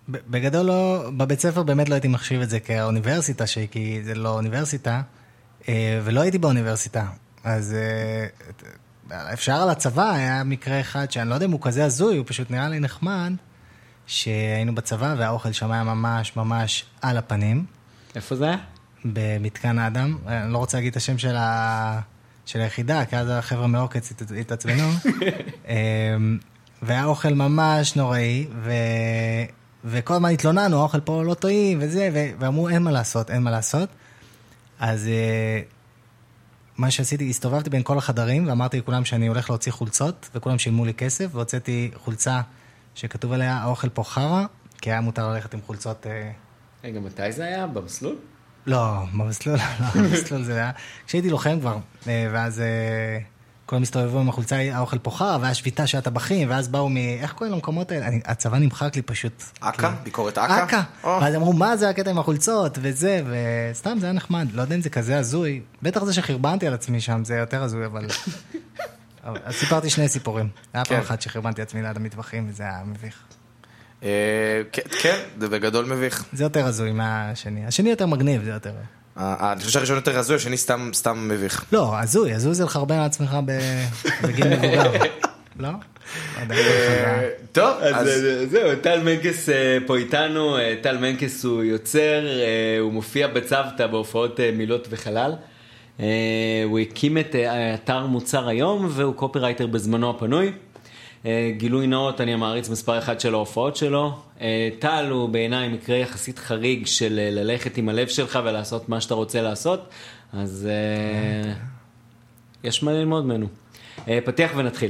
בגדול לא, בבית ספר באמת לא הייתי מחשיב את זה כאוניברסיטה, כי זה לא אוניברסיטה, ולא הייתי באוניברסיטה. אז אפשר על הצבא, היה מקרה אחד שאני לא יודע אם הוא כזה הזוי, הוא פשוט נראה לי נחמד, שהיינו בצבא והאוכל שם היה ממש ממש על הפנים. איפה זה היה? במתקן האדם. אני לא רוצה להגיד את השם של היחידה, כי אז החבר'ה מעוקץ התעצבנו. והאוכל ממש נוראי, וכל הזמן התלוננו, האוכל פה לא טעים וזה, ואמרו אין מה לעשות, אין מה לעשות. אז מה שעשיתי, הסתובבתי בין כל החדרים, ואמרתי לכולם שאני הולך להוציא חולצות, וכולם שילמו לי כסף, והוצאתי חולצה שכתוב עליה, האוכל פה חרה, כי היה מותר ללכת עם חולצות... רגע, מתי זה היה? במסלול? לא, במסלול זה היה... כשהייתי לוחם כבר, ואז כולם הסתובבו עם החולצה, האוכל פה חרה, והיה שביתה של הטבחים, ואז באו איך קוראים למקומות האלה? הצבא נמחק לי פשוט. אקה? ביקורת אקה? אקה. ואז אמרו, מה זה הקטע עם החולצות? וזה, וסתם זה היה נחמד. לא יודע אם זה כזה הזוי. בטח זה שחרבנתי על עצמי שם, זה יותר הזוי, אבל... אז סיפרתי שני סיפורים. היה פעם אחת שחרבנתי עצמי ליד המטווחים, וזה היה מביך. כן, זה בגדול מביך. זה יותר הזוי מהשני. השני יותר מגניב, זה יותר... אני חושב שהראשון יותר הזוי, השני סתם מביך. לא, הזוי זה לחרבן על עצמך בגיל מבוגר. לא? טוב, אז זהו, טל מנקס פה איתנו, טל מנקס הוא יוצר, הוא מופיע בצוותא בהופעות מילות וחלל, הוא הקים את אתר מוצר היום, והוא קופירייטר בזמנו הפנוי. גילוי נאות, אני המעריץ מספר אחד של ההופעות שלו. טל הוא בעיניי מקרה יחסית חריג של ללכת עם הלב שלך ולעשות מה שאתה רוצה לעשות, אז יש מה ללמוד ממנו. פתיח ונתחיל.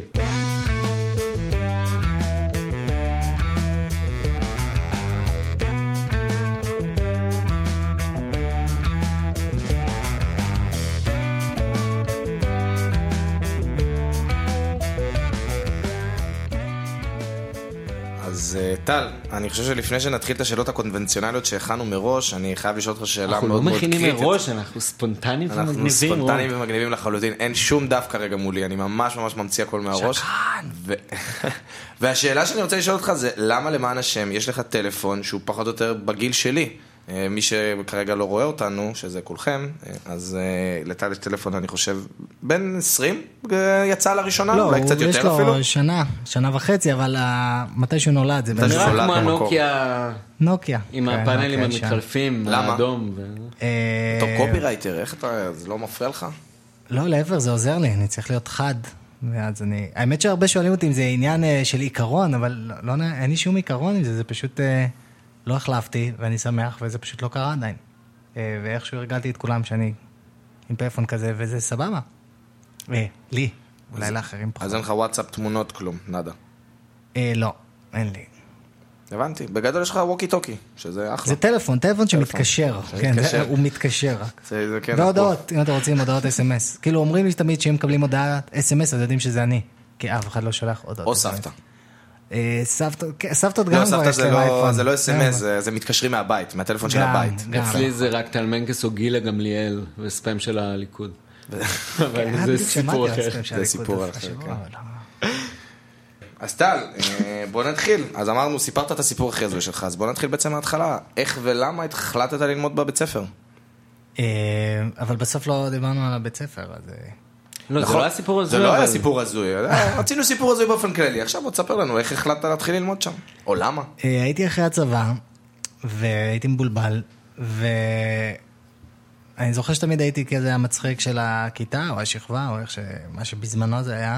אז טל, אני חושב שלפני שנתחיל את השאלות הקונבנציונליות שהכנו מראש, אני חייב לשאול אותך שאלה מאוד מאוד קריטית. אנחנו לא מכינים מראש, אנחנו ספונטניים ומגניבים. אנחנו ספונטניים ומגניבים לחלוטין, אין שום דף כרגע מולי, אני ממש ממש ממציא הכל מהראש. שקרן. והשאלה שאני רוצה לשאול אותך זה, למה למען השם יש לך טלפון שהוא פחות או יותר בגיל שלי? מי שכרגע לא רואה אותנו, שזה כולכם, אז לטל יש טלפון, אני חושב, בין 20 יצא לראשונה, אולי קצת יותר אפילו. לא, יש לו שנה וחצי, אבל מתי שהוא נולד, זה נראה כמו הנוקיה. נוקיה. עם הפאנלים המתחלפים, האדום. טוב, קופירייטר, איך אתה, זה לא מפריע לך? לא, לעבר, זה עוזר לי, אני צריך להיות חד. ואז האמת שהרבה שואלים אותי אם זה עניין של עיקרון, אבל אין לי שום עיקרון עם זה, זה פשוט... לא החלפתי, ואני שמח, וזה פשוט לא קרה עדיין. ואיכשהו הרגלתי את כולם שאני עם פלאפון כזה, וזה סבבה. לי, אולי לאחרים פחות. אז אין לך וואטסאפ, תמונות, כלום, נדה. לא, אין לי. הבנתי, בגדול יש לך ווקי טוקי, שזה אחלה. זה טלפון שמתקשר. הוא מתקשר רק. והודעות, אם אתם רוצים הודעות SMS. כאילו אומרים לי תמיד שאם מקבלים הודעת SMS, אז יודעים שזה אני. כי אף אחד לא שולח הודעות. או סבתא. סבתות גם כבר יש להם אייפון. זה לא SMS, זה מתקשרים מהבית, מהטלפון של הבית. אצלי זה רק טל מנקס או גילה גמליאל וספאם של הליכוד. אבל זה סיפור אחר. זה סיפור אחר, כן. אז טל, בוא נתחיל. אז אמרנו, סיפרת את הסיפור אחרי זה שלך, אז בוא נתחיל בעצם מההתחלה. איך ולמה החלטת ללמוד בבית ספר? אבל בסוף לא דיברנו על הבית ספר, אז... לא, זה לא היה סיפור הזוי. זה לא היה סיפור הזוי. רצינו סיפור הזוי באופן כללי. עכשיו בוא תספר לנו איך החלטת להתחיל ללמוד שם. או למה? הייתי אחרי הצבא, והייתי מבולבל, ואני זוכר שתמיד הייתי כזה המצחיק של הכיתה, או השכבה, או מה שבזמנו זה היה,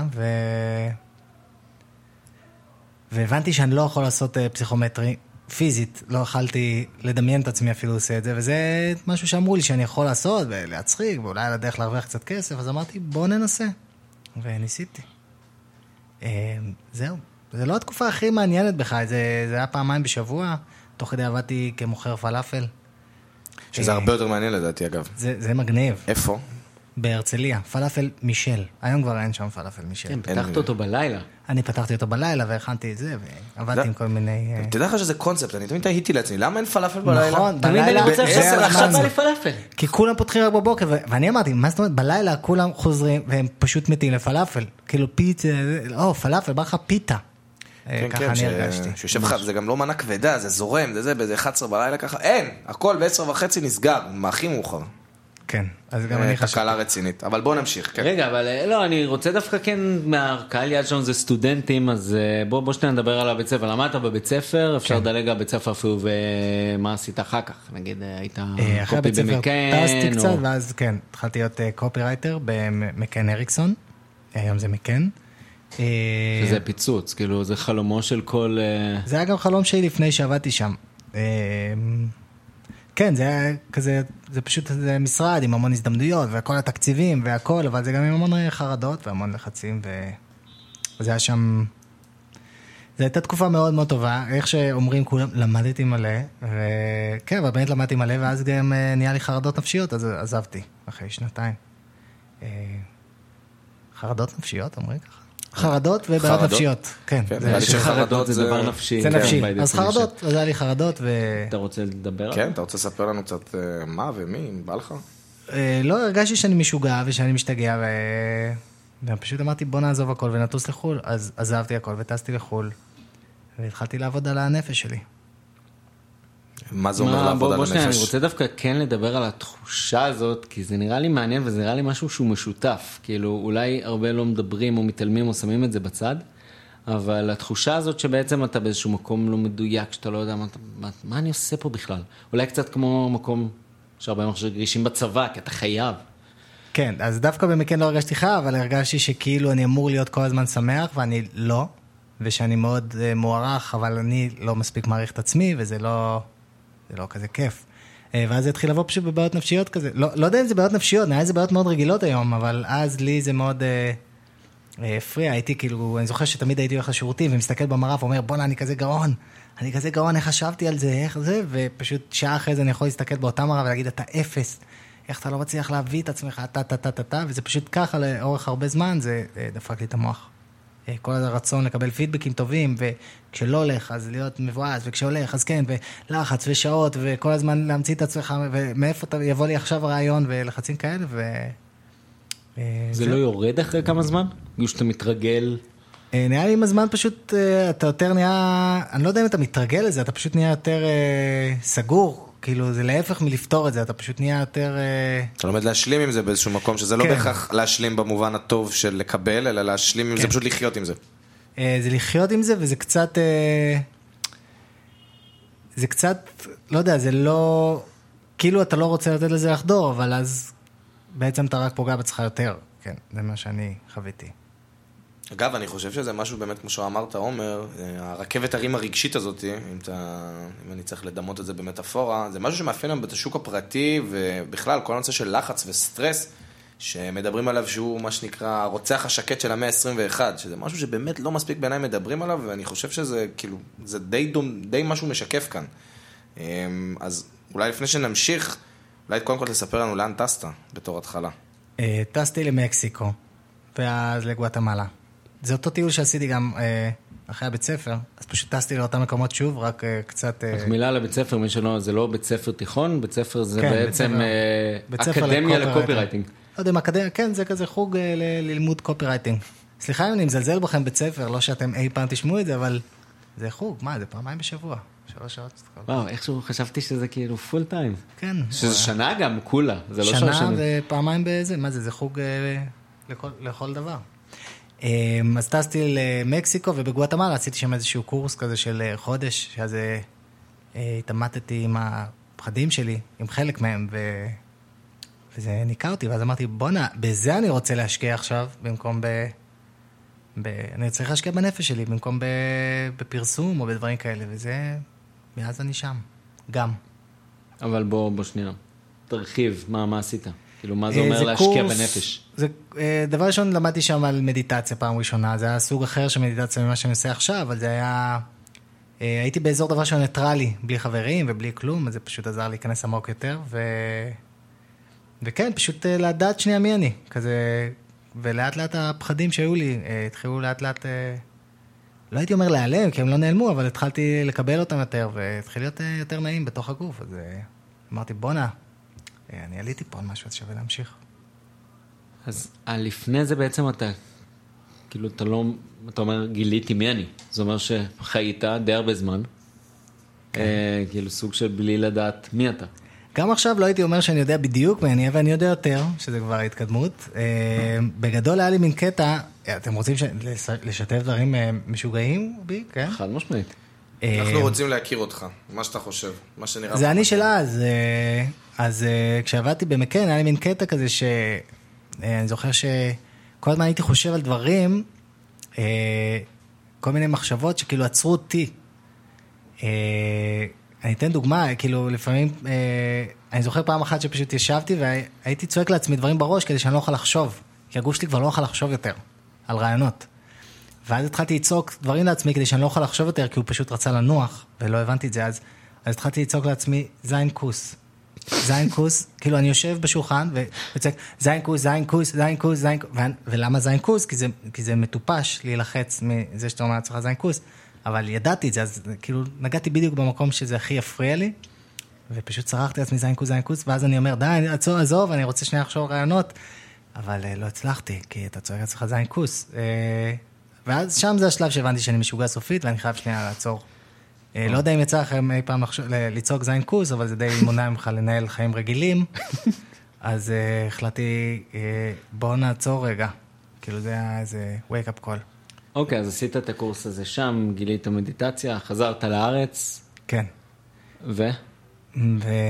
והבנתי שאני לא יכול לעשות פסיכומטרי. פיזית, לא יכלתי לדמיין את עצמי אפילו עושה את זה, וזה משהו שאמרו לי שאני יכול לעשות, ולהצחיק, ואולי על הדרך להרוויח קצת כסף, אז אמרתי, בוא ננסה. וניסיתי. זהו. זה לא התקופה הכי מעניינת בך, זה היה פעמיים בשבוע, תוך כדי עבדתי כמוכר פלאפל. שזה הרבה יותר מעניין לדעתי, אגב. זה מגניב. איפה? בהרצליה, פלאפל מישל. היום כבר אין שם פלאפל מישל. כן, פתחת אותו בלילה. אני פתחתי אותו בלילה והכנתי את זה, ועבדתי עם כל מיני... תדע לך שזה קונספט, אני תמיד תהיתי לעצמי, למה אין פלאפל בלילה? נכון, תמיד אני רוצה עכשיו בא לי פלאפל. כי כולם פותחים רק בבוקר, ואני אמרתי, מה זאת אומרת, בלילה כולם חוזרים, והם פשוט מתים לפלאפל. כאילו פיצה, פלאפל, בא לך פיתה. ככה אני הרגשתי. שיושב לך, זה גם לא מנה כבדה, זה זורם, זה באיזה 11 בלילה ככה, אין, הכל ב-10:30 נסגר, הכי מאוחר. כן, אז גם אני חשבתי. תקלה רצינית, אבל בוא נמשיך. רגע, אבל לא, אני רוצה דווקא כן, מהקהל יד שלנו זה סטודנטים, אז בוא שנייה נדבר על הבית ספר. למדת בבית ספר, אפשר לדלג על בית ספר אפילו, ומה עשית אחר כך? נגיד, היית קופי במקן? טסתי קצת, ואז כן, התחלתי להיות קופי רייטר במקן אריקסון, היום זה מקן. שזה פיצוץ, כאילו זה חלומו של כל... זה היה גם חלום שלי לפני שעבדתי שם. כן, זה היה כזה, זה פשוט משרד עם המון הזדמנויות, וכל התקציבים והכל, אבל זה גם עם המון חרדות והמון לחצים, וזה היה שם... זו הייתה תקופה מאוד מאוד טובה, איך שאומרים כולם, למדתי מלא, וכן, אבל באמת למדתי מלא, ואז גם נהיה לי חרדות נפשיות, אז עזבתי, אחרי 2 חרדות נפשיות, אומרים ככה? חרדות ובעיות נפשיות, כן. חרדות זה דבר נפשי. זה נפשי, אז חרדות, אז היה לי חרדות אתה רוצה לדבר? כן, אתה רוצה לספר לנו קצת מה ומי, בא לך? לא, הרגשתי שאני משוגע ושאני משתגע, ופשוט אמרתי בוא נעזוב הכל ונטוס לחול, אז עזבתי הכל וטסתי לחול, והתחלתי לעבוד על הנפש שלי. מה זה אומר לעבוד על הנפש? אני רוצה דווקא כן לדבר על התחושה הזאת, כי זה נראה לי מעניין וזה נראה לי משהו שהוא משותף. כאילו אולי הרבה לא מדברים או מתעלמים או שמים את זה בצד, אבל התחושה הזאת שבעצם אתה באיזשהו מקום לא מדויק, שאתה לא יודע מה אני עושה פה בכלל. אולי קצת כמו מקום שהרבה מרגישים בצבא, כי אתה חייב. כן, אז דווקא במקן לא הרגשתי חייב, אבל הרגשתי שכאילו אני אמור להיות כל הזמן שמח, ואני לא, ושאני מאוד מוערך, אבל אני לא מספיק מעריך את עצמי, וזה לא... זה לא כזה כיף. ואז זה התחיל לבוא פשוט בבעיות נפשיות כזה. לא יודע אם זה בעיות נפשיות, נראה לי זה בעיות מאוד רגילות היום, אבל אז לי זה מאוד הפריע. הייתי כאילו, אני זוכר שתמיד הייתי הולך לשירותים, ומסתכל במראה ואומר, בוא'נה, אני כזה גאון, איך חשבתי על זה, איך זה, ופשוט שעה אחרי זה אני יכול להסתכל באותה מראה ולהגיד, אתה אפס, איך אתה לא מצליח להביא את עצמך, וזה פשוט ככה לאורך הרבה זמן, זה דפק לי את המוח. כל הרצון לקבל פידבקים טובים, וכשלא הולך, אז להיות מבואס, וכשהולך, אז כן, ולחץ ושעות, וכל הזמן להמציא את עצמך, ומאיפה יבוא לי עכשיו הרעיון, ולחצים כאלה, זה לא יורד אחרי כמה זמן? שאתה מתרגל? נראה לי עם הזמן פשוט, אתה יותר נהיה, אני לא יודע אם אתה מתרגל לזה, אתה פשוט נהיה יותר סגור, כאילו זה להפך מלפתור את זה, אתה פשוט נהיה יותר... אתה לומד להשלים עם זה באיזשהו מקום, שזה לא בהכרח להשלים במובן הטוב של לקבל, אלא להשלים עם זה, פשוט לחיות עם זה. זה לחיות עם זה, וזה קצת... זה קצת, לא יודע, זה לא... כאילו אתה לא רוצה לתת לזה לחדור, אבל אז בעצם אתה רק פוגע בצלך יותר. כן, זה מה שאני חוויתי. אגב, אני חושב שזה משהו באמת, כמו שאמרת, עומר, הרכבת הרים הרגשית הזאת, אם אני צריך לדמות את זה במטאפורה, זה משהו שמאפיין היום את השוק הפרטי, ובכלל, כל הנושא של לחץ וסטרס, שמדברים עליו שהוא מה שנקרא הרוצח השקט של המאה ה-21, שזה משהו שבאמת לא מספיק בעיניי מדברים עליו, ואני חושב שזה כאילו, זה די משהו משקף כאן. אז אולי לפני שנמשיך, אולי קודם כל תספר לנו לאן טסת בתור התחלה. טסתי למקסיקו, ואז לגואטמלה. זה אותו טיול שעשיתי גם אחרי הבית ספר, אז פשוט טסתי לאותם מקומות שוב, רק קצת... מילה לבית ספר, מי שלא, זה לא בית ספר תיכון, בית ספר זה בעצם אקדמיה לקופירייטינג. לא יודע, אקדמיה, כן, זה כזה חוג ללימוד קופירייטינג. סליחה אם אני מזלזל בכם בית ספר, לא שאתם אי פעם תשמעו את זה, אבל זה חוג, מה, זה פעמיים בשבוע, 3 שעות. וואו, איכשהו חשבתי שזה כאילו פול טיים. כן. שזה שנה גם, כולה, זה לא 3 שנים. שנה ופעמיים בזה, מה זה, זה חוג לכל דבר. אז טסתי למקסיקו, ובגואטמלה עשיתי שם איזשהו קורס כזה של חודש, שאז התעמתתי עם הפחדים שלי, עם חלק מהם, וזה ניקה אותי, ואז אמרתי, בונה, בזה אני רוצה להשקיע עכשיו, במקום אני צריך להשקיע בנפש שלי, במקום בפרסום או בדברים כאלה, וזה, מאז אני שם, גם. אבל בוא שנייה, תרחיב, מה עשית? כאילו, מה זה אומר להשקיע בנפש? דבר ראשון, למדתי שם על מדיטציה פעם ראשונה, זה היה סוג אחר של מדיטציה ממה שאני עושה עכשיו, אבל זה היה... הייתי באזור דבר שהוא ניטרלי, בלי חברים ובלי כלום, אז זה פשוט עזר להיכנס עמוק יותר, וכן, פשוט לדעת שנייה מי אני, כזה, ולאט לאט הפחדים שהיו לי, התחילו לאט לאט, לא הייתי אומר להיעלם, כי הם לא נעלמו, אבל התחלתי לקבל אותם יותר, והתחיל להיות יותר נעים בתוך הגוף, אז אמרתי, בונה, אני עליתי פה על משהו, אז שווה להמשיך. אז לפני זה בעצם אתה כאילו אתה אומר, גיליתי מי אני. זה אומר שחיית די הרבה זמן, כאילו סוג של בלי לדעת מי אתה. גם עכשיו לא הייתי אומר שאני יודע בדיוק מי אני, אבל אני יודע יותר, שזה כבר התקדמות. בגדול היה לי מין קטע, אתם רוצים לשתף דברים משוגעים בי, כן? חד משמעית. אנחנו רוצים להכיר אותך, מה שאתה חושב, מה שנראה. זה אני של אז כשעבדתי במקן, היה לי מין קטע כזה אני זוכר שכל הזמן הייתי חושב על דברים, כל מיני מחשבות שכאילו עצרו אותי. אני אתן דוגמה, כאילו לפעמים, אני זוכר פעם אחת שפשוט ישבתי והייתי צועק לעצמי דברים בראש כדי שאני לא אוכל לחשוב, כי הגוף שלי כבר לא אוכל לחשוב יותר על רעיונות. ואז התחלתי לצעוק דברים לעצמי כדי שאני לא אוכל לחשוב יותר, כי הוא פשוט רצה לנוח, ולא הבנתי את זה אז. אז התחלתי לצעוק לעצמי, זין כוס. זין כוס, כאילו אני יושב בשולחן וצועק, זין כוס, זין כוס, זין כוס, זין כוס. ולמה זין כוס? כי זה מטופש להילחץ מזה שאתה אומר לעצמך זין כוס. אבל ידעתי את זה, אז כאילו נגעתי בדיוק במקום שזה הכי יפריע לי, ופשוט צרחתי לעצמי זין כוס, זין כוס, ואז אני אומר, די, עזוב, אני רוצה שנייה לחשוב רעיונות, אבל לא הצלחתי, כי אתה צועק לעצמך זין כוס. ואז שם זה השלב שהבנתי שאני משוגע סופית, ואני חייב שנייה לעצור. לא יודע אם יצא לכם אי פעם לצעוק זין כוס, אבל זה די מונע ממך לנהל חיים רגילים, אז החלטתי, בוא נעצור רגע. כאילו זה היה איזה wake up call. אוקיי, אז עשית את הקורס הזה שם, גילית מדיטציה, חזרת לארץ. כן. ואז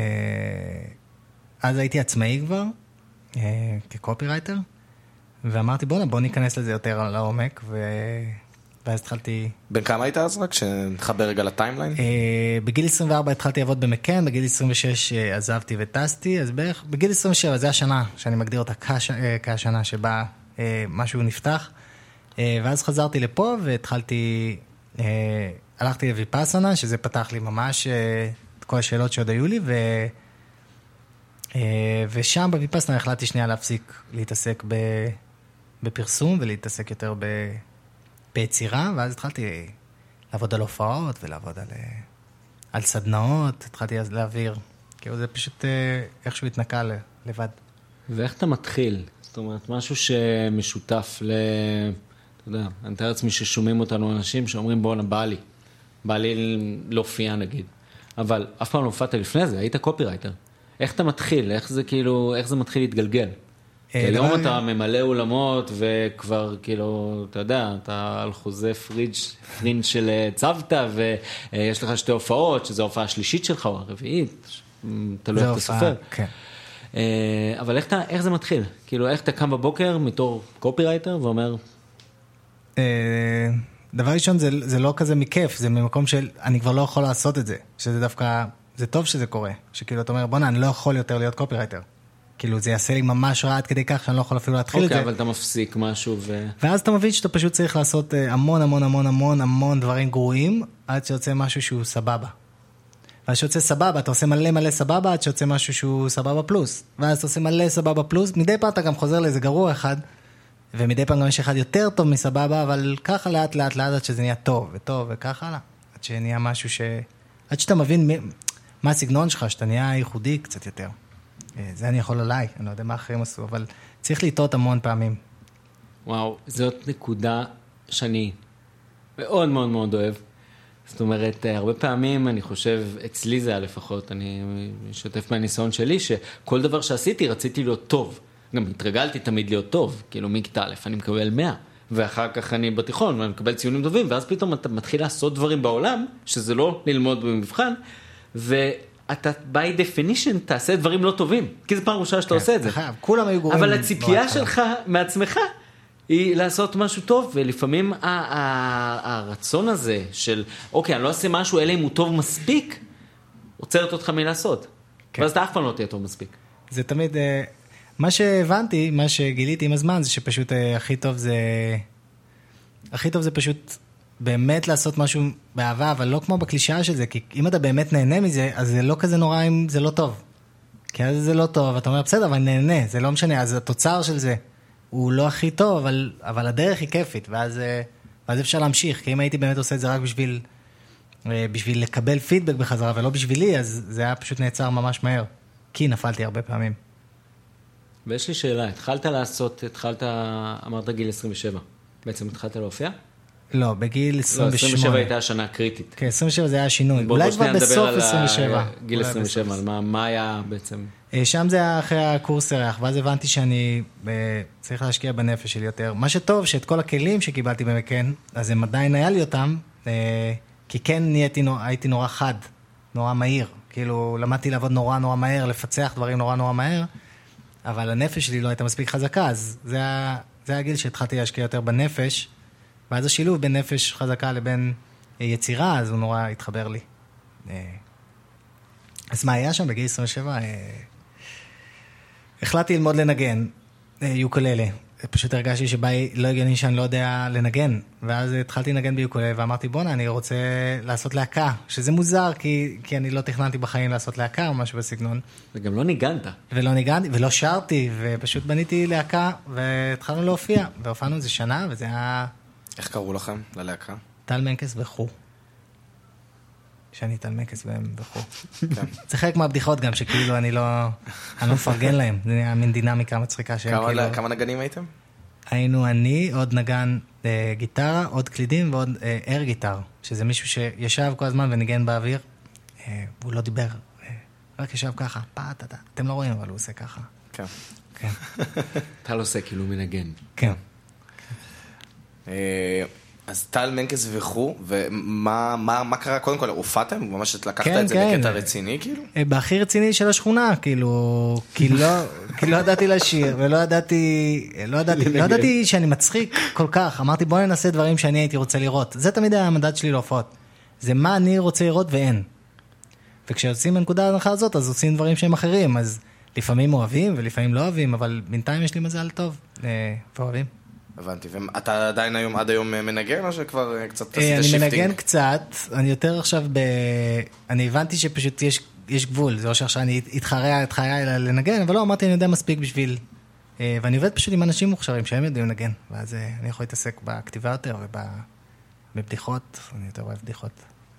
הייתי עצמאי כבר, כקופירייטר, ואמרתי בוא ניכנס לזה יותר לעומק, ואז התחלתי... בין כמה היית אז רק? שנחבר רגע לטיימליין? בגיל 24 התחלתי לעבוד במקן, בגיל 26 עזבתי וטסתי, אז בערך בגיל 27, זה השנה שאני מגדיר אותה כשנה שבה משהו נפתח, ואז חזרתי לפה והתחלתי, הלכתי לויפאסנה, שזה פתח לי ממש את כל השאלות שעוד היו לי, ושם בויפאסנה החלטתי שנייה להפסיק להתעסק בפרסום ולהתעסק יותר ביצירה, ואז התחלתי לעבוד על הופעות ולעבוד על סדנאות, התחלתי אז להעביר, כאילו זה פשוט איכשהו התנקה לבד. ואיך אתה מתחיל? זאת אומרת, משהו שמשותף אתה יודע, אני מתאר לעצמי ששומעים אותנו אנשים שאומרים בואנה בא לי להופיע נגיד, אבל אף פעם לא הופעת לפני זה, היית קופירייטר. איך אתה מתחיל? איך זה מתחיל להתגלגל? כי היום אתה ממלא אולמות וכבר כאילו, אתה יודע, אתה על חוזה פרינג' של צוותא ויש לך שתי הופעות, שזו ההופעה השלישית שלך או הרביעית, תלוי איך אתה סופר. כן. אבל איך זה מתחיל? כאילו, איך אתה קם בבוקר מתור קופירייטר ואומר... דבר ראשון, זה לא כזה מכיף, זה ממקום של אני כבר לא יכול לעשות את זה, שזה דווקא, זה טוב שזה קורה, שכאילו אתה אומר, בונה, אני לא יכול יותר להיות קופירייטר. כאילו, זה יעשה לי ממש רע עד כדי כך שאני לא יכול אפילו להתחיל את זה. אוקיי, אבל אתה מפסיק משהו ואז אתה מבין שאתה פשוט צריך לעשות המון המון המון המון המון דברים גרועים, עד שיוצא משהו שהוא סבבה. ואז שיוצא סבבה, אתה עושה מלא מלא סבבה, עד שיוצא משהו שהוא סבבה פלוס. ואז אתה עושה מלא סבבה פלוס, מדי פעם אתה גם חוזר לאיזה גרוע אחד, ומדי פעם גם יש אחד יותר טוב מסבבה, אבל ככה לאט לאט לאט עד שזה נהיה טוב וטוב וככה הלאה. עד שנהיה משהו עד שאתה מבין מה הסגנון שלך, שאתה נהיה ייחודי קצת יותר. זה אני יכול עליי, אני לא יודע מה אחרים עשו, אבל צריך לטעות המון פעמים. וואו, זאת נקודה שאני מאוד מאוד מאוד אוהב. זאת אומרת, הרבה פעמים אני חושב, אצלי זה היה לפחות, אני משתף מהניסיון שלי, שכל דבר שעשיתי רציתי להיות טוב. גם התרגלתי תמיד להיות טוב, כאילו מכיתה א' אני מקבל 100, ואחר כך אני בתיכון ואני מקבל ציונים טובים, ואז פתאום אתה מתחיל לעשות דברים בעולם, שזה לא ללמוד במבחן, ואתה by definition תעשה דברים לא טובים, כי זה פעם ראשונה שאתה עושה את זה. כולם היו גרועים. אבל הציפייה שלך מעצמך היא לעשות משהו טוב, ולפעמים הרצון הזה של, אוקיי, אני לא אעשה משהו, אלא אם הוא טוב מספיק, עוצרת אותך מלעשות. ואז אתה אף פעם לא תהיה טוב מספיק. זה תמיד... מה שהבנתי, מה שגיליתי עם הזמן, זה שפשוט הכי טוב זה פשוט באמת לעשות משהו באהבה, אבל לא כמו בקלישאה של זה, כי אם אתה באמת נהנה מזה, אז זה לא כזה נורא אם זה לא טוב. כי אז זה לא טוב, אתה אומר, בסדר, אבל נהנה, זה לא משנה, אז התוצר של זה הוא לא הכי טוב, אבל הדרך היא כיפית, ואז אפשר להמשיך, כי אם הייתי באמת עושה את זה רק בשביל לקבל פידבק בחזרה, ולא בשבילי, אז זה היה פשוט נעצר ממש מהר, כי נפלתי הרבה פעמים. ויש לי שאלה, אמרת גיל 27. בעצם התחלת להופיע? לא, בגיל 28. 27 הייתה השנה קריטית. כן, 27 זה היה השינוי. אולי כבר בסוף 27. גיל 27, על מה היה בעצם? שם זה היה אחרי הקורס ערך, ואז הבנתי שאני צריך להשקיע בנפש שלי יותר. מה שטוב, שאת כל הכלים שקיבלתי במקן, אז הם עדיין היה לי אותם, כי כן הייתי נורא חד, נורא מהיר. כאילו, למדתי לעבוד נורא מהר, לפצח דברים נורא מהר, אבל הנפש שלי לא הייתה מספיק חזקה, אז זה הגיל שהתחלתי להשקיע יותר בנפש, ואז השילוב בין נפש חזקה לבין יצירה, אז הוא נורא התחבר לי. אז מה היה שם בגיל 27? החלטתי ללמוד לנגן יוקללה. פשוט הרגשתי שבאי לא הגיוני שאני לא יודע לנגן, ואז התחלתי לנגן ביוקללה, ואמרתי בונה, אני רוצה לעשות להקה, שזה מוזר, כי אני לא תכננתי בחיים לעשות להקה או משהו בסגנון. וגם לא ניגנת. ולא ניגנתי, ולא שרתי, ופשוט בניתי להקה, והתחלנו להופיע, והופענו איזה שנה, וזה היה... איך קראו לכם ללהקה? טל מנקס וחו. שאני טל מנקס והם וחו. כן. זה חלק מהבדיחות גם, שכאילו אני לא מפרגן להם. זה היה מין דינמיקה מצחיקה שהם כאילו... כמה נגנים הייתם? היינו אני, עוד נגן גיטרה, עוד קלידים ועוד אר גיטר, שזה מישהו שישב כל הזמן וניגן באוויר, והוא לא דיבר, רק ישב ככה, פאטאטה. אתם לא רואים, אבל הוא עושה ככה. כן. כן. טל עושה כאילו מנגן. כן. אז טל מנקס וכו, ומה קרה? קודם כל, הופעתם? ממש לקחת את זה בקטע רציני, כאילו? בהכי רציני של השכונה, כאילו, כי לא ידעתי לשיר, ולא ידעתי שאני מצחיק כל כך. אמרתי, בוא ננסה דברים שאני הייתי רוצה לראות. זה תמיד היה המדד שלי להופעות. זה מה אני רוצה לראות ואין. וכשיוצאים מנקודה ההנחה הזאת, אז עושים דברים שהם אחרים. אז לפעמים אוהבים ולפעמים לא אוהבים, אבל בינתיים יש לי מזל טוב, ואוהבים. הבנתי, ואתה עדיין עד היום מנגן, או שכבר קצת עשית שיפטינג? אני מנגן קצת, אני יותר עכשיו אני הבנתי שפשוט יש גבול, זה לא שעכשיו אני אתחרע לנגן, אבל לא, אמרתי, אני יודע מספיק בשביל, ואני עובד פשוט עם אנשים מוכשרים שהם יודעים לנגן, ואז אני יכול להתעסק בכתיבה יותר, ובבדיחות, אני יותר אוהב בדיחות.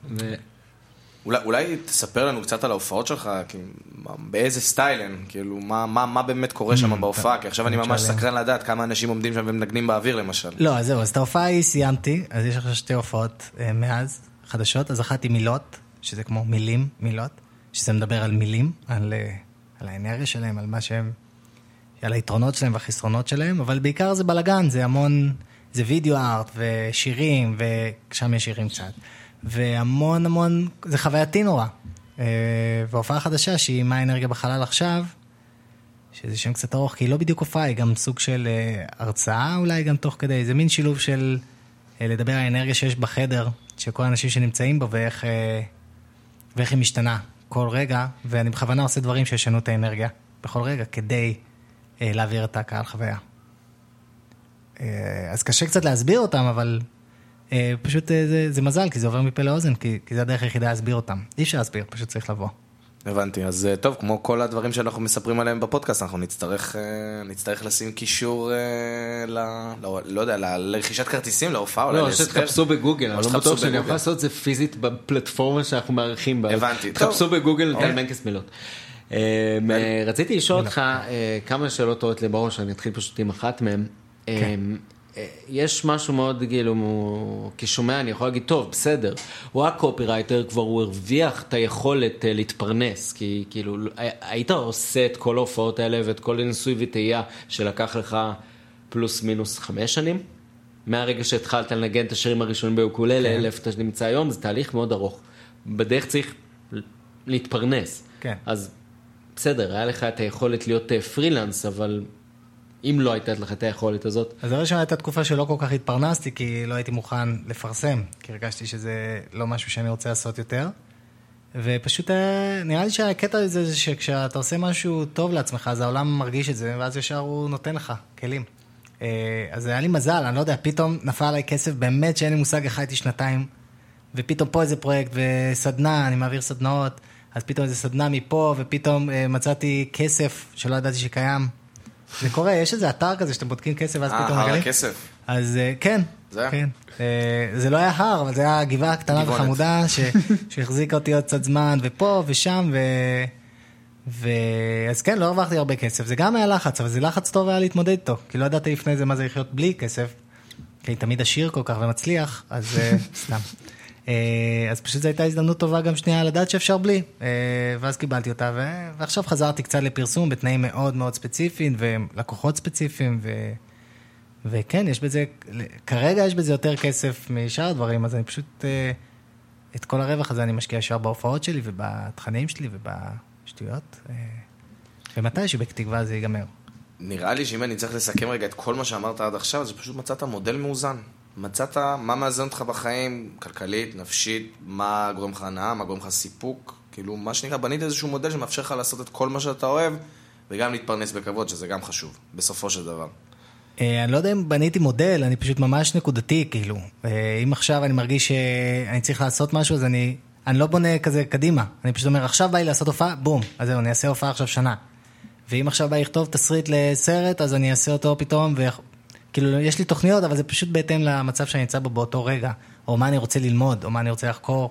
אולי תספר לנו קצת על ההופעות שלך, באיזה סטייל הן, כאילו, מה באמת קורה שם בהופעה, כי עכשיו אני ממש סקרן לדעת כמה אנשים עומדים שם ומנגנים באוויר למשל. לא, אז זהו, אז את ההופעה היא סיימתי, אז יש עכשיו 2 הופעות מאז, חדשות, אז אחת היא מילות, שזה כמו מילות, שזה מדבר על מילים, על האנרגיה שלהם, על מה שהם, על היתרונות שלהם והחסרונות שלהם, אבל בעיקר זה בלגן, זה המון, זה וידאו ארט ושירים, ושם יש שירים קצת. והמון, זה חווייתי נורא. והופעה חדשה שהיא מה האנרגיה בחלל עכשיו, שזה שם קצת ארוך, כי היא לא בדיוק הופעה, היא גם סוג של הרצאה אולי גם תוך כדי, זה מין שילוב של לדבר על האנרגיה שיש בחדר, של כל האנשים שנמצאים בו, ואיך היא משתנה כל רגע, ואני בכוונה עושה דברים שישנו את האנרגיה בכל רגע, כדי להעביר את הקהל חוויה. אז קשה קצת להסביר אותם, אבל... פשוט זה מזל, כי זה עובר מפה לאוזן, כי זה הדרך היחידה להסביר אותם. אי אפשר להסביר, פשוט צריך לבוא. הבנתי, אז טוב, כמו כל הדברים שאנחנו מספרים עליהם בפודקאסט, אנחנו נצטרך לשים קישור, לא יודע, לרכישת כרטיסים, להופעה. לא, שתחפשו בגוגל, אני לא בטוח שאני יכול לעשות את זה פיזית בפלטפורמה שאנחנו מערכים בה. הבנתי. תחפשו בגוגל, טל מנקס מילות. רציתי לשאול אותך כמה שאלות טועות לי בראש, אני אתחיל פשוט עם אחת מהן. יש משהו מאוד, כאילו, כשומע, אני יכול להגיד, טוב, בסדר, הוא הקופירייטר, כבר הוא הרוויח את היכולת להתפרנס, כי כאילו, היית עושה את כל ההופעות האלה, ואת כל הניסוי וטעייה, שלקח לך פלוס מינוס 5 שנים, מהרגע שהתחלת לנגן את השירים הראשונים ביוקוללה, איפה אתה נמצא היום, זה תהליך מאוד ארוך. בדרך צריך להתפרנס. אז בסדר, היה לך את היכולת להיות פרילנס, אבל... אם לא הייתה לך את היכולת הזאת. אז הראשונה הייתה תקופה שלא כל כך התפרנסתי, כי לא הייתי מוכן לפרסם, כי הרגשתי שזה לא משהו שאני רוצה לעשות יותר. ופשוט נראה לי שהקטע הזה זה שכשאתה עושה משהו טוב לעצמך, אז העולם מרגיש את זה, ואז ישר הוא נותן לך כלים. אז היה לי מזל, אני לא יודע, פתאום נפל עליי כסף, באמת שאין לי מושג, חייתי 2 ופתאום פה איזה פרויקט וסדנה, אני מעביר סדנאות, אז פתאום איזה סדנה מפה, ופתאום מצאתי כסף שלא ידעתי שקיים. זה קורה, יש איזה אתר כזה שאתם בודקים כסף, ואז פתאום מגלים. כסף. אז כן, כן. זה לא היה הר, אבל זה היה גבעה קטנה וחמודה, שהחזיקה אותי עוד קצת זמן, ופה ושם, אז כן, לא הרווחתי הרבה כסף. זה גם היה לחץ, אבל זה לחץ טוב היה להתמודד איתו, כי לא ידעתי לפני זה מה זה לחיות בלי כסף. כי אני תמיד עשיר כל כך ומצליח, אז סתם. אז פשוט זו הייתה הזדמנות טובה גם שנייה לדעת שאפשר בלי, ואז קיבלתי אותה, ועכשיו חזרתי קצת לפרסום בתנאים מאוד מאוד ספציפיים, ולקוחות ספציפיים, וכן, יש בזה, כרגע יש בזה יותר כסף משאר הדברים, אז אני פשוט, את כל הרווח הזה אני משקיע ישר בהופעות שלי, ובתכנים שלי, ובשטויות, ומתי שבתקווה זה ייגמר. נראה לי שאם אני צריך לסכם רגע את כל מה שאמרת עד עכשיו, זה פשוט מצאת מודל מאוזן. מצאת מה מאזן אותך בחיים, כלכלית, נפשית, מה גורם לך הנאה, מה גורם לך סיפוק, כאילו מה שנקרא, בנית איזשהו מודל שמאפשר לך לעשות את כל מה שאתה אוהב, וגם להתפרנס בכבוד, שזה גם חשוב, בסופו של דבר. אני לא יודע אם בניתי מודל, אני פשוט ממש נקודתי, כאילו. אם עכשיו אני מרגיש שאני צריך לעשות משהו, אז אני לא בונה כזה קדימה. אני פשוט אומר, עכשיו בא לי לעשות הופעה, בום, אז זהו, אני אעשה הופעה עכשיו שנה. ואם עכשיו בא לכתוב תסריט לסרט, אז אני אעשה אותו פתאום, כאילו, יש לי תוכניות, אבל זה פשוט בהתאם למצב שאני נמצא בו באותו רגע, או מה אני רוצה ללמוד, או מה אני רוצה לחקור.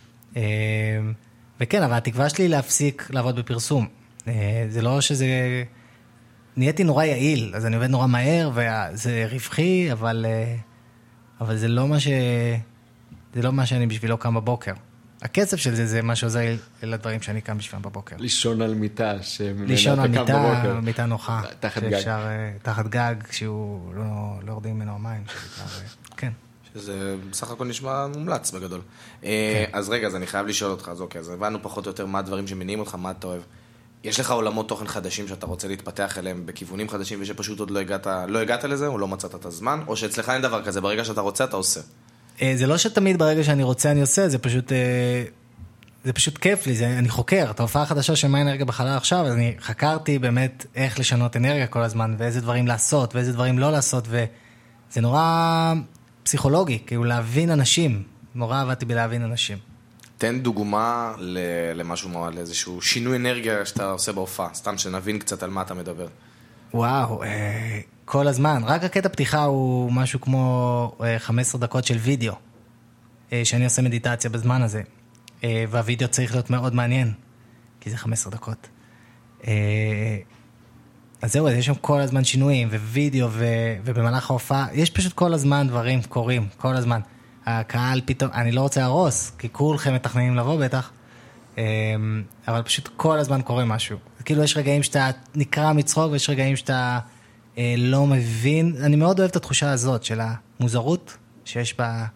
וכן, אבל התקווה שלי להפסיק לעבוד בפרסום. זה לא שזה... נהייתי נורא יעיל, אז אני עובד נורא מהר, וזה רווחי, אבל זה לא מה שאני בשבילו קם בבוקר. הקצב של זה מה שעוזר לדברים שאני קם בשבילם בבוקר. לישון על מיטה, לישון על מיטה, מיטה נוחה. תחת גג. תחת גג, שהוא לא יורדים ממנו המים. כן. שזה בסך הכל נשמע מומלץ בגדול. אז רגע, אז אני חייב לשאול אותך, אז אוקיי, אז הבנו פחות או יותר מה הדברים שמניעים אותך, מה אתה אוהב. יש לך עולמות תוכן חדשים שאתה רוצה להתפתח אליהם בכיוונים חדשים, ושפשוט עוד לא הגעת לזה, או לא מצאת את הזמן, או שאצלך אין דבר כזה, ברגע שאתה רוצה, אתה עושה. זה לא שתמיד ברגע שאני רוצה אני עושה, זה פשוט כיף לי, אני חוקר, את ההופעה החדשה של מה אנרגיה בחלל עכשיו, אז אני חקרתי באמת איך לשנות אנרגיה כל הזמן, ואיזה דברים לעשות, ואיזה דברים לא לעשות, וזה נורא פסיכולוגי, כאילו להבין אנשים, נורא עבדתי בלהבין אנשים. תן דוגמה למשהו, לאיזשהו שינוי אנרגיה שאתה עושה בהופעה, סתם שנבין קצת על מה אתה מדבר. וואו, כל הזמן. רק הקטע פתיחה הוא משהו כמו 15 דקות של וידאו, שאני עושה מדיטציה בזמן הזה. והווידאו צריך להיות מאוד מעניין, כי זה 15 דקות. אז זהו, יש שם כל הזמן שינויים, ווידאו, ובמהלך ההופעה, יש פשוט כל הזמן דברים קורים, כל הזמן. הקהל פתאום, אני לא רוצה להרוס, כי כולכם מתכננים לבוא בטח, אבל פשוט כל הזמן קורה משהו. כאילו יש רגעים שאתה נקרא מצחוק, ויש רגעים שאתה לא מבין. אני מאוד אוהב את התחושה הזאת של המוזרות שיש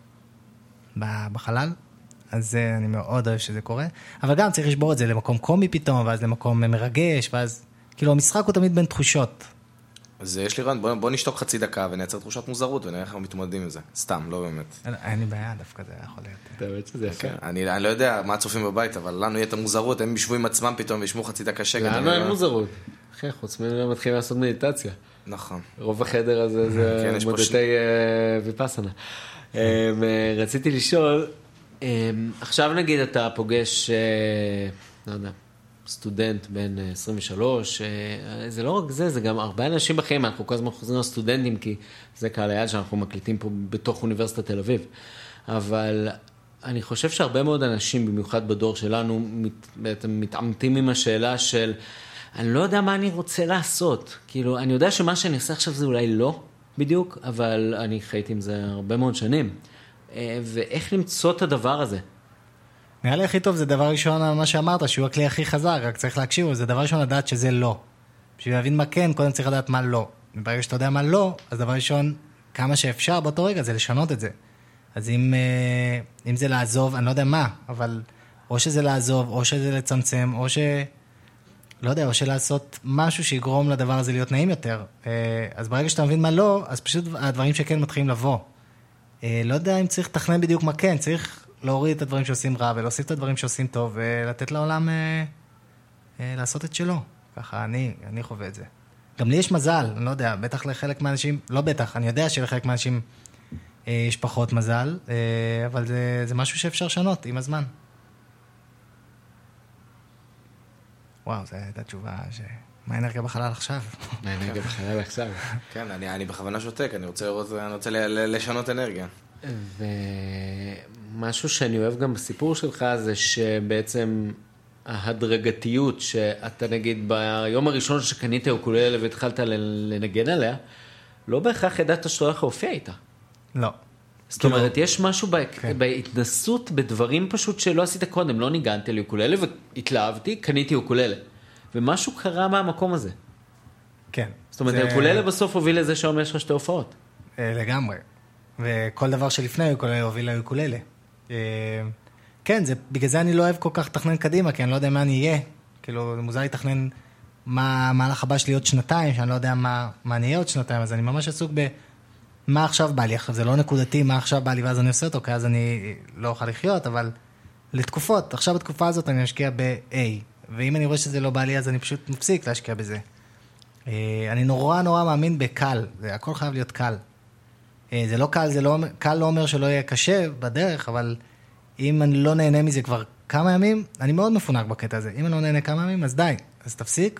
בחלל, אז אני מאוד אוהב שזה קורה. אבל גם צריך לשבור את זה למקום קומי פתאום, ואז למקום מרגש, ואז כאילו המשחק הוא תמיד בין תחושות. אז יש לי רעיון, בוא נשתוק חצי דקה ונייצר תחושת מוזרות ונראה איך אנחנו מתמודדים עם זה. סתם, לא באמת. אין לי בעיה, דווקא זה יכול להיות. באמת שזה יפה. אני לא יודע מה הצופים בבית, אבל לנו יהיה את המוזרות, הם ישבו עם עצמם פתאום וישמעו חצי דקה שקט. לנו אין מוזרות. אחי, חוץ ממנו מתחילים לעשות מדיטציה. נכון. רוב החדר הזה זה מודדי ויפאסנה. רציתי לשאול, עכשיו נגיד אתה פוגש, לא יודע, סטודנט בן 23, זה לא רק זה, זה גם הרבה אנשים בחיים, אנחנו כל הזמן חוזרים לסטודנטים, כי זה קהל היעד שאנחנו מקליטים פה בתוך אוניברסיטת תל אביב. אבל אני חושב שהרבה מאוד אנשים, במיוחד בדור שלנו, מתעמתים עם השאלה של, אני לא יודע מה אני רוצה לעשות. כאילו, אני יודע שמה שאני עושה עכשיו זה אולי לא בדיוק, אבל אני חייתי עם זה הרבה מאוד שנים. ואיך למצוא את הדבר הזה? נראה לי הכי טוב, זה דבר ראשון מה שאמרת, שהוא הכלי הכי חזק, רק צריך להקשיב, זה דבר ראשון לדעת שזה לא. בשביל להבין מה כן, קודם צריך לדעת מה לא. וברגע שאתה יודע מה לא, אז דבר ראשון, כמה שאפשר באותו רגע, זה לשנות את זה. אז אם זה לעזוב, אני לא יודע מה, אבל או שזה לעזוב, או שזה לצמצם, או לא יודע, או שלעשות משהו שיגרום לדבר הזה להיות נעים יותר. אז ברגע שאתה מבין מה לא, אז פשוט הדברים שכן מתחילים לבוא. לא יודע אם צריך לתכנן בדיוק מה כן, צריך להוריד את הדברים שעושים רע, ולהוסיף את הדברים שעושים טוב, ולתת לעולם לעשות את שלו. ככה, אני חווה את זה. גם לי יש מזל, אני לא יודע, בטח לחלק מהאנשים, לא בטח, אני יודע שלחלק מהאנשים יש פחות מזל, אבל זה משהו שאפשר לשנות עם הזמן. וואו, זו הייתה תשובה מה האנרגיה בחלל עכשיו? מה האנרגיה בחלל עכשיו? כן, אני בכוונה שותק, אני רוצה לשנות אנרגיה. ומשהו שאני אוהב גם בסיפור שלך זה שבעצם ההדרגתיות שאתה נגיד ביום הראשון שקנית אוקוללה והתחלת לנגן עליה, לא בהכרח ידעת שאתה הולך להופיע איתה. לא. זאת אומרת, יש משהו בהתנסות בדברים פשוט שלא עשית קודם, לא ניגנתי ליוקוללה והתלהבתי, קניתי יוקוללה. ומשהו קרה מהמקום הזה. כן. זאת אומרת, יוקוללה בסוף הוביל לזה שאומר יש לך שתי הופעות. לגמרי. וכל דבר שלפני יוקוללה הוביל ליוקוללה. כן, בגלל זה אני לא אוהב כל כך לתכנן קדימה, כי אני לא יודע מה אני אהיה. כאילו, זה מוזר לתכנן מה המהלך הבא שלי עוד שנתיים, שאני לא יודע מה אני אהיה עוד שנתיים, אז אני ממש עסוק מה עכשיו בא לי. עכשיו, זה לא נקודתי מה עכשיו בא לי, ואז אני עושה אותו, כי אז אני לא אוכל לחיות, אבל לתקופות, עכשיו בתקופה הזאת אני אשקיע ב-A, ואם אני רואה שזה לא בא לי, אז אני פשוט מפסיק להשקיע בזה. אני נורא מאמין בקל, זה הכל חייב להיות קל. זה לא קל, קל לא אומר שלא יהיה קשה בדרך, אבל אם אני לא נהנה מזה כבר כמה ימים, אני מאוד מפונק בקטע הזה. אם אני לא נהנה כמה ימים, אז די, אז תפסיק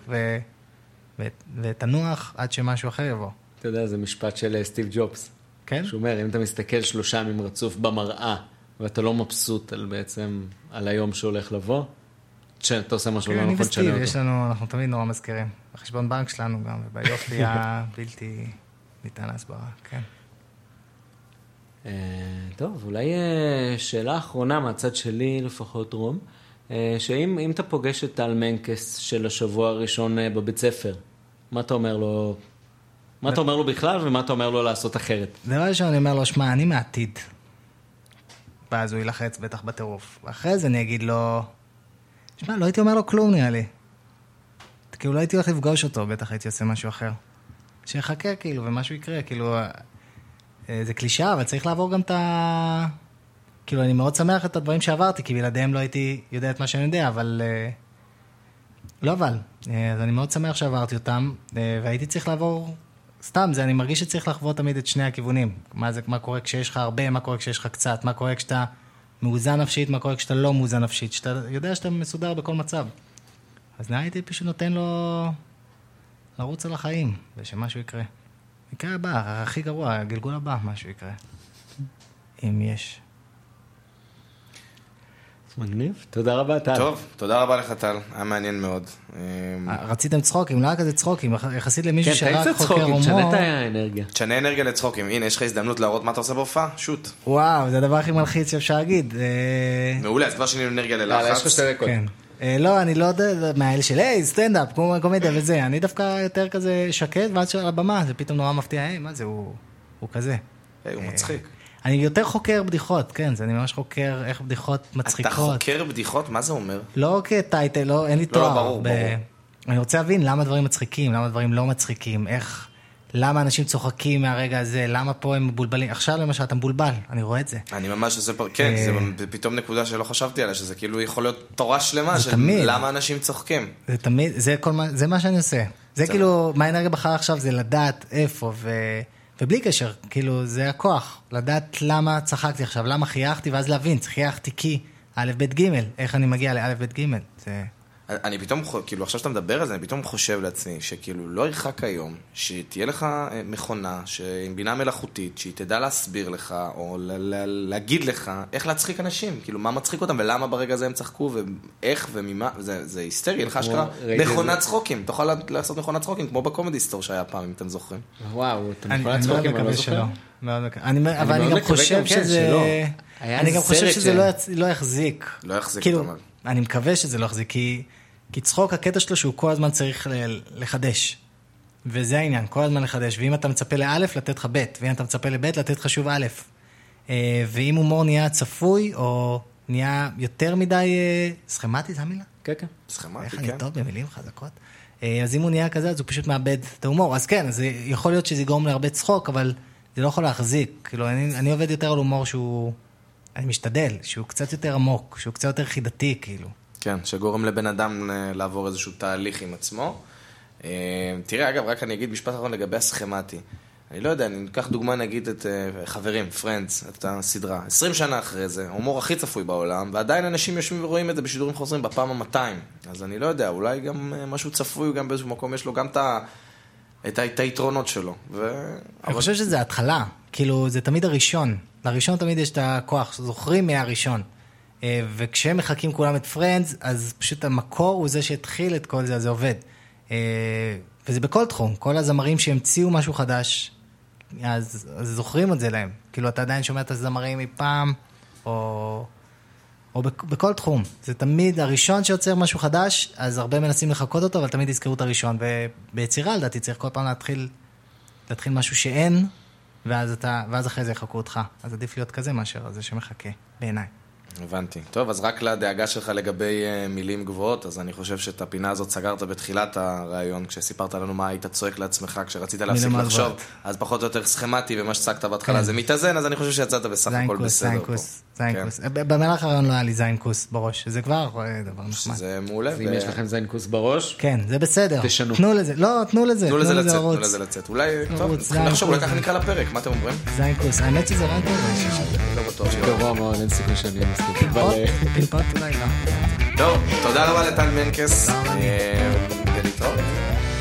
ותנוח עד שמשהו אחר יבוא. אתה יודע, זה משפט של סטיב ג'ובס. כן? שהוא אומר, אם אתה מסתכל 3 ימים רצוף במראה, ואתה לא מבסוט על היום שהולך לבוא, שאתה עושה משהו לא נכון, תשנה אותו. יש לנו, אנחנו תמיד נורא מזכירים. החשבון בנק שלנו גם, וביופי הבלתי ניתן להסברה, כן. טוב, אולי שאלה אחרונה מהצד שלי, לפחות רום, שאם אתה פוגש את טל מנקס של השבוע הראשון בבית ספר, מה אתה אומר לו? מה אתה אומר לו בכלל, ומה אתה אומר לו לעשות אחרת? דבר ראשון, אני אומר לו, שמע, אני מעתיד. ואז הוא ילחץ בטח בטירוף. ואחרי זה אני אגיד לו, שמע, לא הייתי אומר לו כלום נראה לי. כאילו, לא הייתי הולך לפגוש אותו, בטח הייתי עושה משהו אחר. שיחכה כאילו, ומשהו יקרה, כאילו, זה קלישה, אבל צריך לעבור גם את ה... כאילו, אני מאוד שמח את הדברים שעברתי, כי בלעדיהם לא הייתי יודע את מה שאני יודע, אבל... לא אבל. אז אני מאוד שמח שעברתי אותם, והייתי צריך לעבור... סתם, אני מרגיש שצריך לחוות תמיד את שני הכיוונים. מה קורה כשיש לך הרבה, מה קורה כשיש לך קצת, מה קורה כשאתה מאוזן נפשית, מה קורה כשאתה לא מאוזן נפשית, שאתה יודע שאתה מסודר בכל מצב. אז הייתי פשוט נותן לו לרוץ על החיים, ושמשהו יקרה. יקרה הבא, הכי גרוע, הגלגול הבא, משהו יקרה. אם יש. מגניב. תודה רבה, טל. טוב, תודה רבה לך, טל. היה מעניין מאוד. רציתם צחוקים, לא היה כזה צחוקים, יחסית למישהו שרק חוקר הומור. תשנה את האנרגיה. תשנה אנרגיה לצחוקים. הנה, יש לך הזדמנות להראות מה אתה עושה בהופעה? שוט. וואו, זה הדבר הכי מלחיץ שאפשר להגיד. מעולה, אז כבר שני אנרגיה ללחץ. יש לך 2 דקות. לא, אני לא יודע, מהאלה של, סטנדאפ, קומדיה וזה. אני דווקא יותר כזה שקט, ואז שעל הבמה, זה פתאום נורא מפתיע, מה זה, הוא כזה. הוא מצחיק. אני יותר חוקר בדיחות, כן, אני ממש חוקר איך בדיחות מצחיקות. אתה חוקר בדיחות? מה זה אומר? לא כטייטל, לא, אין לי תואר. לא, ברור. אני רוצה להבין למה דברים מצחיקים, למה דברים לא מצחיקים, למה אנשים צוחקים מהרגע הזה, למה פה הם מבולבלים. עכשיו למשל, אתה מבולבל, אני רואה את זה. אני ממש עושה פה, כן, זה פתאום נקודה שלא חשבתי עליה, שזה כאילו יכול להיות תורה שלמה, של למה אנשים צוחקים. זה תמיד, זה מה שאני עושה. זה כאילו, מה האנרגיה בחרה עכשיו, זה לדעת איפה, ובלי קשר, כאילו, זה הכוח, לדעת למה צחקתי עכשיו, למה חייכתי, ואז להבין, חייכתי כי א' ב' ג', איך אני מגיע לא' ב' ג', זה... אני פתאום, כאילו, עכשיו שאתה מדבר על זה, אני פתאום חושב לעצמי, שכאילו לא ירחק היום, שתהיה לך מכונה, עם בינה מלאכותית, שהיא תדע להסביר לך, או להגיד לך, איך להצחיק אנשים, כאילו, מה מצחיק אותם, ולמה ברגע הזה הם צחקו, ואיך וממה, זה היסטרי, אין לך אשכרה, מכונת צחוקים, תוכל לעשות מכונת צחוקים, כמו בקומדי סטור שהיה פעם, אם אתם זוכרים. וואו, אתה מכונת צחוקים, אני לא זוכר. אבל אני גם חושב שזה... אני גם חושב שזה לא יחזיק. לא יחזיק, כאילו, אני מקווה שזה לא יחזיק, כי צחוק הקטע שלו שהוא כל הזמן צריך לחדש. וזה העניין, כל הזמן לחדש. ואם אתה מצפה לאלף, לתת לך ב', ואם אתה מצפה לב', לתת לך שוב א'. ואם הומור נהיה צפוי, או נהיה יותר מדי סכמטי, זה המילה? כן, כן. סכמטי, איך כן. אני טוב במילים חזקות? אז אם הוא נהיה כזה, אז הוא פשוט מאבד את ההומור. אז כן, אז יכול להיות שזה יגרום להרבה צחוק, אבל זה לא יכול להחזיק. כאילו, אני עובד יותר על הומור שהוא... אני משתדל, שהוא קצת יותר עמוק, שהוא קצת יותר חידתי, כאילו. כן, שגורם לבן אדם לעבור איזשהו תהליך עם עצמו. תראה, אגב, רק אני אגיד משפט אחרון לגבי הסכמטי. אני לא יודע, אני אקח דוגמה, נגיד את חברים, Friends, את הסדרה. 20 שנה אחרי זה, ההומור הכי צפוי בעולם, ועדיין אנשים יושבים ורואים את זה בשידורים חוזרים בפעם ה-200. אז אני לא יודע, אולי גם משהו צפוי, גם באיזשהו מקום יש לו גם את היתרונות שלו. אני חושב שזה התחלה, כאילו זה תמיד הראשון. לראשון תמיד יש את הכוח, זוכרים מהראשון. וכשהם מחכים כולם את Friends, אז פשוט המקור הוא זה שהתחיל את כל זה, אז זה עובד. וזה בכל תחום, כל הזמרים שהמציאו משהו חדש, אז זוכרים את זה להם. כאילו, אתה עדיין שומע את הזמרים מפעם, או בכל תחום. זה תמיד הראשון שיוצר משהו חדש, אז הרבה מנסים לחכות אותו, אבל תמיד יזכרו את הראשון. וביצירה, לדעתי, צריך כל פעם להתחיל משהו שאין, ואז אחרי זה יחכו אותך. אז עדיף להיות כזה מאשר זה שמחכה, בעיניי. הבנתי. טוב, אז רק לדאגה שלך לגבי מילים גבוהות, אז אני חושב שאת הפינה הזאת סגרת בתחילת הרעיון, כשסיפרת לנו מה היית צועק לעצמך, כשרצית להפסיק לחשוב, אז פחות או יותר סכמטי, ומה שצעקת בהתחלה זה מתאזן, אז אני חושב שיצאת בסך הכל בסדר. זיינקוס. במהלך הרעיון לא היה לי זיינקוס בראש, זה כבר דבר נחמד. זה מעולה. אם יש לכם זיינקוס בראש, כן, זה בסדר. תשנו. תנו לזה, לא, תנו לזה. תנו לזה לצאת. אולי, טוב, צריכים לחשוב, אולי ככה נקרא לפרק, מה אתם אומרים? זיינקוס, האמת שזה רעיון טוב. לא בטוח גרוע מאוד, אין סיכוי שאני מספיק. פינפוט אולי לא. טוב, תודה רבה לטל מנקס. ולהתראות.